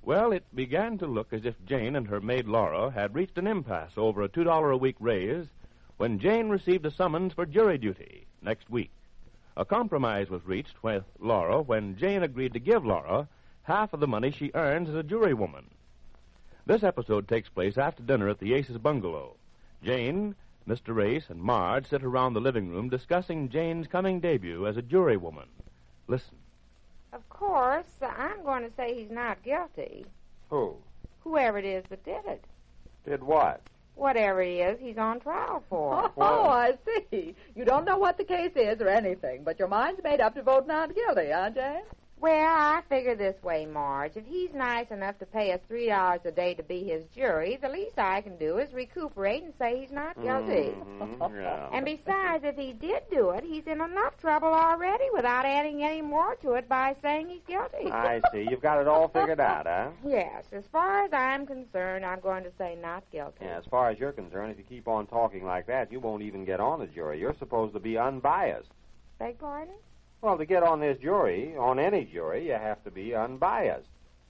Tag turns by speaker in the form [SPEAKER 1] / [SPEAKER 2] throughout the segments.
[SPEAKER 1] Well, it began to look as if Jane and her maid Laura had reached an impasse over a $2 a week raise when Jane received a summons for jury duty next week. A compromise was reached with Laura when Jane agreed to give Laura half of the money she earns as a jurywoman. This episode takes place after dinner at the Aces bungalow. Jane, Mr. Ace, and Marge sit around the living room discussing Jane's coming debut as a jurywoman. Listen.
[SPEAKER 2] Of course, I'm going to say he's not guilty.
[SPEAKER 3] Who?
[SPEAKER 2] Whoever it is that did it.
[SPEAKER 3] Did what?
[SPEAKER 2] Whatever it is, he's on trial for.
[SPEAKER 4] Oh, I see. You don't know what the case is or anything, but your mind's made up to vote not guilty, huh, Jane?
[SPEAKER 2] Well, I figure this way, Marge. If he's nice enough to pay us $3 a day to be his jury, the least I can do is recuperate and say he's not guilty.
[SPEAKER 3] Yeah.
[SPEAKER 2] And besides, if he did do it, he's in enough trouble already without adding any more to it by saying he's guilty.
[SPEAKER 3] I see. You've got it all figured out, huh?
[SPEAKER 2] Yes. As far as I'm concerned, I'm going to say not guilty.
[SPEAKER 3] Yeah, as far as you're concerned, if you keep on talking like that, you won't even get on the jury. You're supposed to be unbiased.
[SPEAKER 2] Beg pardon?
[SPEAKER 3] Well, to get on this jury, on any jury, you have to be unbiased.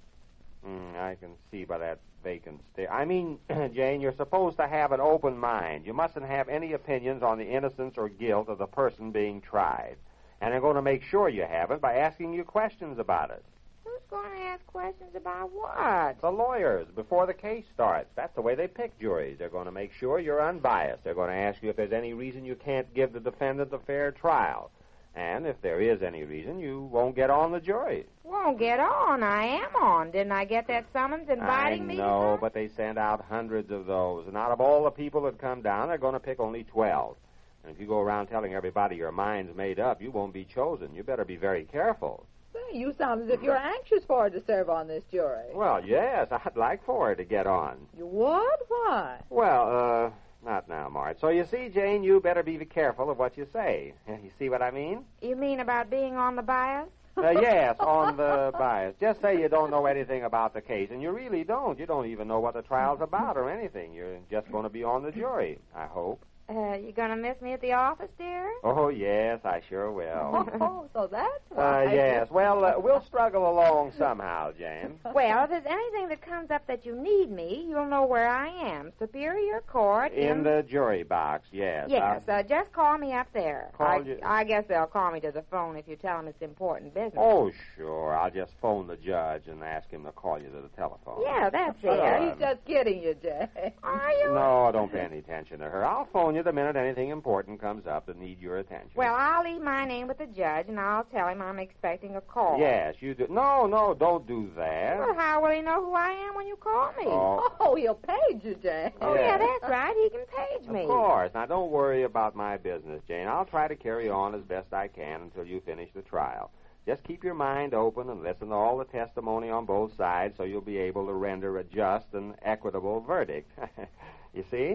[SPEAKER 3] I can see by that vacant stare. I mean, Jane, you're supposed to have an open mind. You mustn't have any opinions on the innocence or guilt of the person being tried. And I'm going to make sure you haven't by asking you questions about it.
[SPEAKER 2] Who's going to ask questions about what?
[SPEAKER 3] The lawyers, before the case starts. That's the way they pick juries. They're going to make sure you're unbiased. They're going to ask you if there's any reason you can't give the defendant a fair trial. And if there is any reason, you won't get on the jury.
[SPEAKER 2] Won't get on. I am on. Didn't I get that summons inviting me?
[SPEAKER 3] I know, but they send out hundreds of those. And out of all the people that come down, they're going to pick only 12. And if you go around telling everybody your mind's made up, you won't be chosen. You better be very careful.
[SPEAKER 4] Say, you sound as if you're anxious for her to serve on this jury.
[SPEAKER 3] Well, yes, I'd like for her to get on.
[SPEAKER 4] You would? Why?
[SPEAKER 3] Well, not now, Marge. So you see, Jane, you better be careful of what you say. You see what I mean?
[SPEAKER 2] You mean about being on the bias?
[SPEAKER 3] Yes, on the bias. Just say you don't know anything about the case, and you really don't. You don't even know what the trial's about or anything. You're just going to be on the jury, I hope.
[SPEAKER 2] You gonna miss me at the office, dear?
[SPEAKER 3] Oh, yes, I sure will.
[SPEAKER 4] Oh, so that's why.
[SPEAKER 3] Yes. Well, we'll struggle along somehow, Jane.
[SPEAKER 2] Well, if there's anything that comes up that you need me, you'll know where I am. Superior Court
[SPEAKER 3] In the jury box, yes.
[SPEAKER 2] Yes, just call me up there.
[SPEAKER 3] Call you-
[SPEAKER 2] I guess they'll call me to the phone if you tell them it's important business.
[SPEAKER 3] Oh, sure. I'll just phone the judge and ask him to call you to the telephone.
[SPEAKER 2] Yeah, that's
[SPEAKER 4] Yeah,
[SPEAKER 2] it.
[SPEAKER 4] he's just kidding you, Jane.
[SPEAKER 2] Are you?
[SPEAKER 3] No, don't pay any attention to her. I'll phone you the minute anything important comes up that need your attention.
[SPEAKER 2] Well, I'll leave my name with the judge, and I'll tell him I'm expecting a call.
[SPEAKER 3] Yes, you do. No, don't do that.
[SPEAKER 2] Well, how will he know who I am when you call me?
[SPEAKER 3] Oh,
[SPEAKER 4] He'll page you, Jane.
[SPEAKER 2] Oh, yeah, that's right. He can page me.
[SPEAKER 3] Of course. Now, don't worry about my business, Jane. I'll try to carry on as best I can until you finish the trial. Just keep your mind open and listen to all the testimony on both sides so you'll be able to render a just and equitable verdict. You see?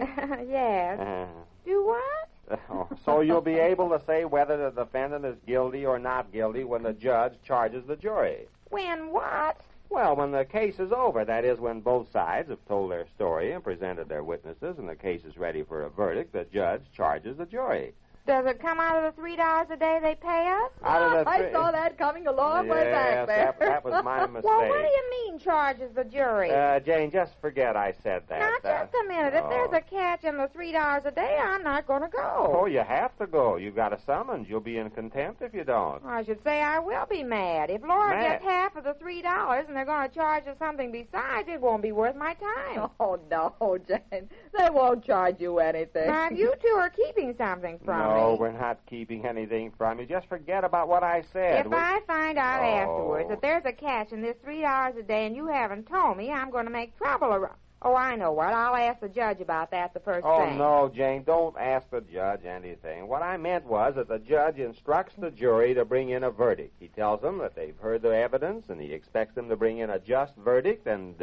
[SPEAKER 2] Yes. Do what?
[SPEAKER 3] So you'll be able to say whether the defendant is guilty or not guilty when the judge charges the jury.
[SPEAKER 2] When what?
[SPEAKER 3] Well, when the case is over, that is, when both sides have told their story and presented their witnesses and the case is ready for a verdict, the judge charges the jury.
[SPEAKER 2] Does it come out of the $3 a day they pay us?
[SPEAKER 3] Out of the
[SPEAKER 4] I saw that coming a long way back there.
[SPEAKER 3] Yes, that was my mistake.
[SPEAKER 2] Well, what do you mean charges the jury?
[SPEAKER 3] Jane, just forget I said that.
[SPEAKER 2] Now, just a minute. If there's a catch in the $3 a day, I'm not going to go.
[SPEAKER 3] Oh, you have to go. You've got a summons. You'll be in contempt if you don't.
[SPEAKER 2] I should say I will be mad. If Laura
[SPEAKER 3] Mad?
[SPEAKER 2] gets half of the $3 and they're going to charge us something besides, it won't be worth my time.
[SPEAKER 4] Oh, no, Jane. They won't charge you anything.
[SPEAKER 2] Now, if you two are keeping something from me.
[SPEAKER 3] No, we're not keeping anything from you. Just forget about what I said.
[SPEAKER 2] If I find out
[SPEAKER 3] Oh.
[SPEAKER 2] afterwards that there's a catch in this $3 a day and you haven't told me, I'm going to make trouble around. Oh, I know what. I'll ask the judge about that the first
[SPEAKER 3] Oh,
[SPEAKER 2] thing.
[SPEAKER 3] no, Jane, don't ask the judge anything. What I meant was that the judge instructs the jury to bring in a verdict. He tells them that they've heard the evidence, and he expects them to bring in a just verdict, and,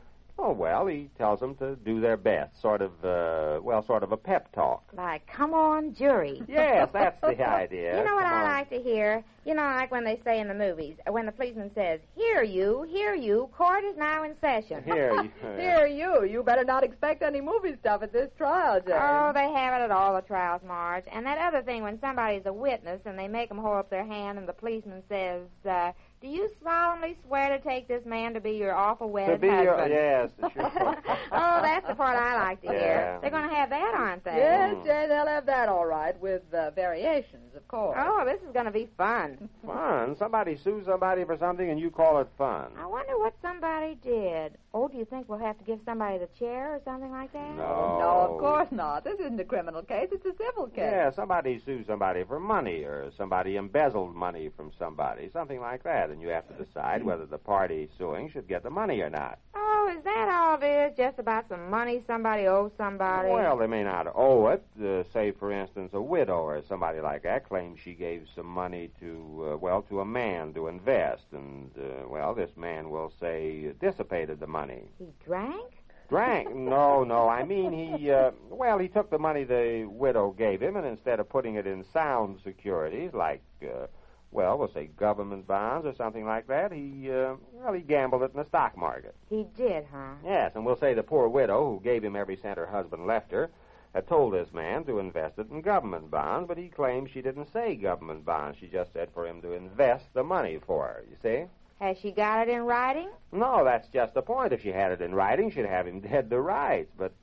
[SPEAKER 3] he tells them to do their best. Sort of a pep talk.
[SPEAKER 2] Like, come on, jury.
[SPEAKER 3] Yes, that's the idea.
[SPEAKER 2] You know what
[SPEAKER 3] Come
[SPEAKER 2] I
[SPEAKER 3] on.
[SPEAKER 2] like to hear? You know, like when they say in the movies, when the policeman says, hear you, court is now in session.
[SPEAKER 3] Here,
[SPEAKER 4] Here, you. You better not expect any movie stuff at this trial, Jane.
[SPEAKER 2] Oh, they have it at all the trials, Marge. And that other thing, when somebody's a witness and they make them hold up their hand and the policeman says, Do you solemnly swear to take this man to be your awful
[SPEAKER 3] To
[SPEAKER 2] wedded
[SPEAKER 3] be your,
[SPEAKER 2] husband?
[SPEAKER 3] yes, sure.
[SPEAKER 2] Oh, that's the part I like to hear.
[SPEAKER 3] Yeah.
[SPEAKER 2] They're going to have that, aren't they?
[SPEAKER 4] Yes, Jane, they'll have that all right, with variations, of course.
[SPEAKER 2] Oh, this is going to be fun.
[SPEAKER 3] Fun. Somebody sues somebody for something and you call it fun.
[SPEAKER 2] I wonder what somebody did. Oh, do you think we'll have to give somebody the chair or something like that?
[SPEAKER 4] No, of course not. This isn't a criminal case. It's a civil case.
[SPEAKER 3] Yeah, somebody sues somebody for money, or somebody embezzled money from somebody, something like that, and you have to decide whether the party suing should get the money or not.
[SPEAKER 2] Oh, is that all it is? Just about some money somebody owes somebody?
[SPEAKER 3] Well, they may not owe it. Say, for instance, a widow or somebody like that claims she gave some money to a man to invest, and, this man will say dissipated the money.
[SPEAKER 2] He drank?
[SPEAKER 3] Drank? No. I mean, he took the money the widow gave him, and instead of putting it in sound securities like, we'll say government bonds or something like that, he gambled it in the stock market.
[SPEAKER 2] He did, huh?
[SPEAKER 3] Yes, and we'll say the poor widow who gave him every cent her husband left her had told this man to invest it in government bonds, but he claims she didn't say government bonds. She just said for him to invest the money for her, you see?
[SPEAKER 2] Has she got it in writing?
[SPEAKER 3] No, that's just the point. If she had it in writing, she'd have him dead to rights. But,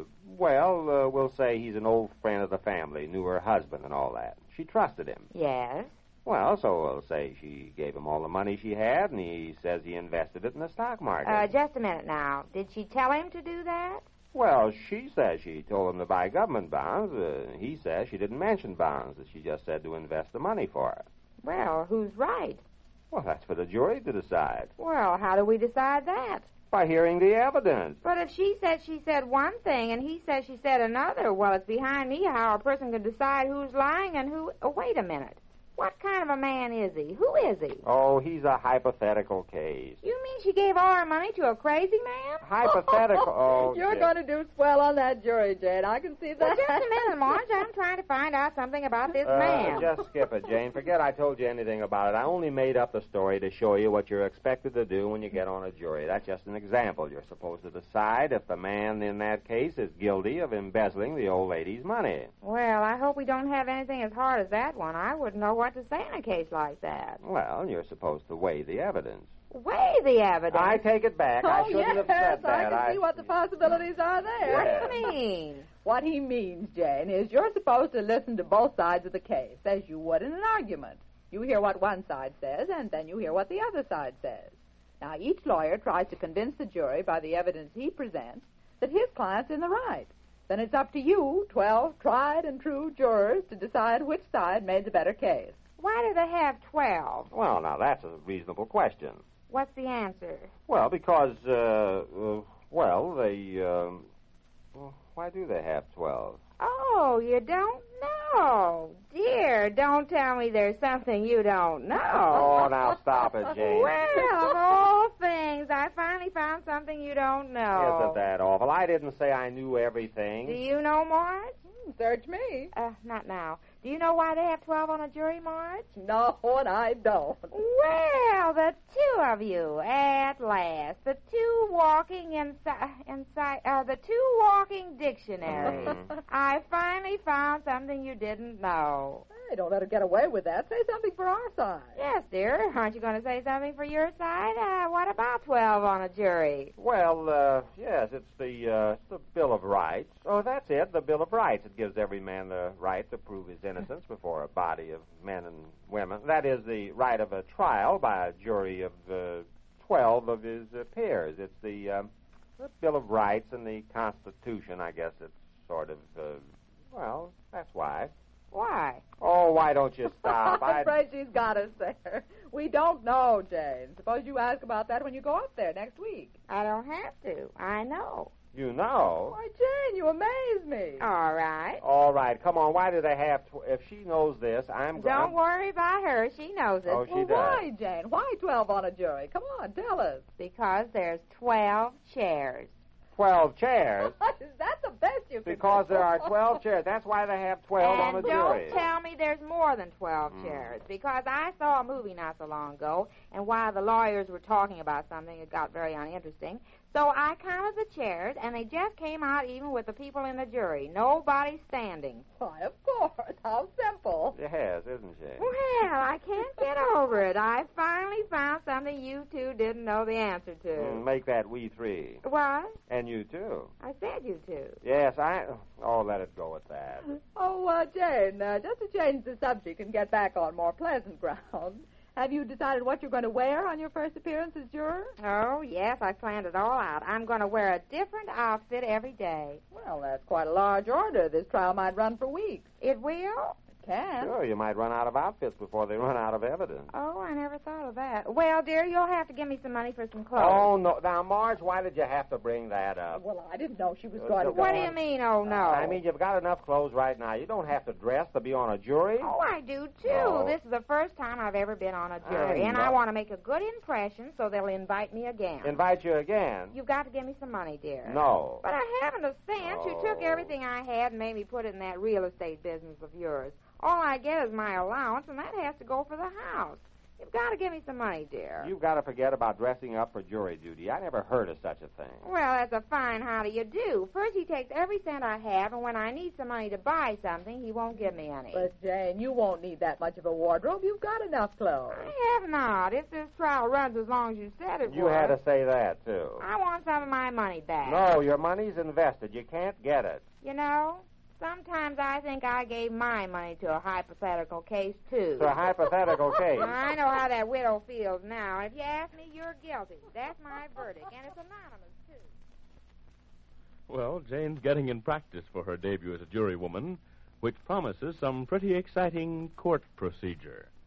[SPEAKER 3] we'll say he's an old friend of the family, knew her husband and all that. She trusted him.
[SPEAKER 2] Yes.
[SPEAKER 3] Well, so we'll say she gave him all the money she had, and he says he invested it in the stock market.
[SPEAKER 2] Just a minute now. Did she tell him to do that?
[SPEAKER 3] Well, she says she told him to buy government bonds. He says she didn't mention bonds, that she just said to invest the money for her.
[SPEAKER 2] Well, who's right?
[SPEAKER 3] Well, that's for the jury to decide.
[SPEAKER 2] Well, how do we decide that?
[SPEAKER 3] By hearing the evidence.
[SPEAKER 2] But if she said one thing and he said she said another, well, it's behind me how a person can decide who's lying and who... Oh, wait a minute. What kind of a man is he? Who is he?
[SPEAKER 3] Oh, he's a hypothetical case.
[SPEAKER 2] You mean she gave all her money to a crazy man?
[SPEAKER 3] Hypothetical? Oh,
[SPEAKER 4] You're going to do swell on that jury, Jane. I can see that.
[SPEAKER 2] Well, just a minute, Marge. I'm trying to find out something about this man.
[SPEAKER 3] Just skip it, Jane. Forget I told you anything about it. I only made up the story to show you what you're expected to do when you get on a jury. That's just an example. You're supposed to decide if the man in that case is guilty of embezzling the old lady's money.
[SPEAKER 2] Well, I hope we don't have anything as hard as that one. I wouldn't know what to say in a case like that.
[SPEAKER 3] Well, you're supposed to weigh the evidence.
[SPEAKER 2] Weigh the evidence?
[SPEAKER 3] I take it back. I shouldn't have said that.
[SPEAKER 4] I can see what the possibilities are there.
[SPEAKER 2] What do you mean?
[SPEAKER 4] What he means, Jane, is you're supposed to listen to both sides of the case, as you would in an argument. You hear what one side says, and then you hear what the other side says. Now, each lawyer tries to convince the jury by the evidence he presents that his client's in the right. Then it's up to you, 12 tried and true jurors, to decide which side made the better case.
[SPEAKER 2] Why do they have 12?
[SPEAKER 3] Well, now, that's a reasonable question.
[SPEAKER 2] What's the answer?
[SPEAKER 3] Well, because, why do they have 12?
[SPEAKER 2] Oh, you don't know. Dear, don't tell me there's something you don't know.
[SPEAKER 3] Oh, now stop it, Jane.
[SPEAKER 2] Well, of all things, I finally found something you don't know.
[SPEAKER 3] Isn't that awful? I didn't say I knew everything.
[SPEAKER 2] Do you know, Marge?
[SPEAKER 4] Search me.
[SPEAKER 2] Not now. Do you know why they have 12 on a jury, Marge?
[SPEAKER 4] No, and I don't.
[SPEAKER 2] Well, the two of you, at last. The two walking the two walking dictionary. I finally found something you didn't know.
[SPEAKER 4] Hey, don't let her get away with that. Say something for our side.
[SPEAKER 2] Yes, dear. Aren't you going to say something for your side? What about 12 on a jury?
[SPEAKER 3] Well, yes, it's the Bill of Rights. Oh, that's it, the Bill of Rights. It gives every man the right to prove his innocence before a body of men and women. That is the right of a trial by a jury of 12 of his peers. It's the Bill of Rights and the Constitution. I guess it's sort of, that's why.
[SPEAKER 2] Why?
[SPEAKER 3] Oh, why don't you stop?
[SPEAKER 4] I'm afraid she's got us there. We don't know, Jane. Suppose you ask about that when you go up there next week.
[SPEAKER 2] I don't have to. I know.
[SPEAKER 3] You know?
[SPEAKER 4] Why, Jane, you amaze me.
[SPEAKER 2] All right.
[SPEAKER 3] All right, come on. Why do they have... if she knows this, I'm going...
[SPEAKER 2] Don't worry about her. She knows it.
[SPEAKER 3] Oh, she does.
[SPEAKER 4] Why, Jane? Why 12 on a jury? Come on, tell us.
[SPEAKER 2] Because there's 12 chairs.
[SPEAKER 3] 12 chairs.
[SPEAKER 4] Is that the best you can
[SPEAKER 3] Because
[SPEAKER 4] do?
[SPEAKER 3] there are 12 chairs. That's why they have 12 on
[SPEAKER 2] And
[SPEAKER 3] a jury.
[SPEAKER 2] don't tell me there's more than 12 chairs, because I saw a movie not so long ago, and while the lawyers were talking about something, it got very uninteresting. So I counted the chairs, and they just came out even with the people in the jury. Nobody standing.
[SPEAKER 4] Why, of course. How simple.
[SPEAKER 3] Yes, isn't she?
[SPEAKER 2] Well, I can't get over it. I finally found something you two didn't know the answer to.
[SPEAKER 3] Make that we three.
[SPEAKER 2] What?
[SPEAKER 3] And you, too.
[SPEAKER 2] I said you two.
[SPEAKER 3] Yes, Oh, let it go at that.
[SPEAKER 4] Oh, Jane, just to change the subject and get back on more pleasant ground, have you decided what you're going to wear on your first appearance as juror?
[SPEAKER 2] Oh, yes, I planned it all out. I'm going to wear a different outfit every day.
[SPEAKER 4] Well, that's quite a large order. This trial might run for weeks.
[SPEAKER 2] It will?
[SPEAKER 4] It can.
[SPEAKER 3] Sure, you might run out of outfits before they run out of evidence.
[SPEAKER 2] Oh, I never thought of that. Well, dear, you'll have to give me some money for some clothes.
[SPEAKER 3] Oh, no. Now, Marge, why did you have to bring that up?
[SPEAKER 4] Well, I didn't know she was going to go
[SPEAKER 2] What do
[SPEAKER 4] on.
[SPEAKER 2] you mean, oh, no?
[SPEAKER 3] I mean, you've got enough clothes right now. You don't have to dress to be on a jury.
[SPEAKER 2] Oh, I do, too.
[SPEAKER 3] Oh.
[SPEAKER 2] This is the first time I've ever been on a jury, and
[SPEAKER 3] know.
[SPEAKER 2] I want to make a good impression so they'll invite me again.
[SPEAKER 3] Invite you again?
[SPEAKER 2] You've got to give me some money, dear.
[SPEAKER 3] No.
[SPEAKER 2] But I haven't a cent. You took
[SPEAKER 3] Oh.
[SPEAKER 2] everything I had and made me put it in that real estate business of yours. All I get is my allowance, and that has to go for the house. You've got to give me some money, dear.
[SPEAKER 3] You've got to forget about dressing up for jury duty. I never heard of such a thing.
[SPEAKER 2] Well, that's a fine how do you do. First, he takes every cent I have, and when I need some money to buy something, he won't give me any.
[SPEAKER 4] But, Jane, you won't need that much of a wardrobe. You've got enough clothes.
[SPEAKER 2] I have not. If this trial runs as long as you said it
[SPEAKER 3] You
[SPEAKER 2] would.
[SPEAKER 3] had to say that, too.
[SPEAKER 2] I want some of my money back.
[SPEAKER 3] No, your money's invested. You can't get it.
[SPEAKER 2] You know, sometimes I think I gave my money to a hypothetical case, too.
[SPEAKER 3] It's a hypothetical case.
[SPEAKER 2] I know how that widow feels now. If you ask me, you're guilty. That's my verdict, and it's anonymous, too.
[SPEAKER 1] Well, Jane's getting in practice for her debut as a jurywoman, which promises some pretty exciting court procedure.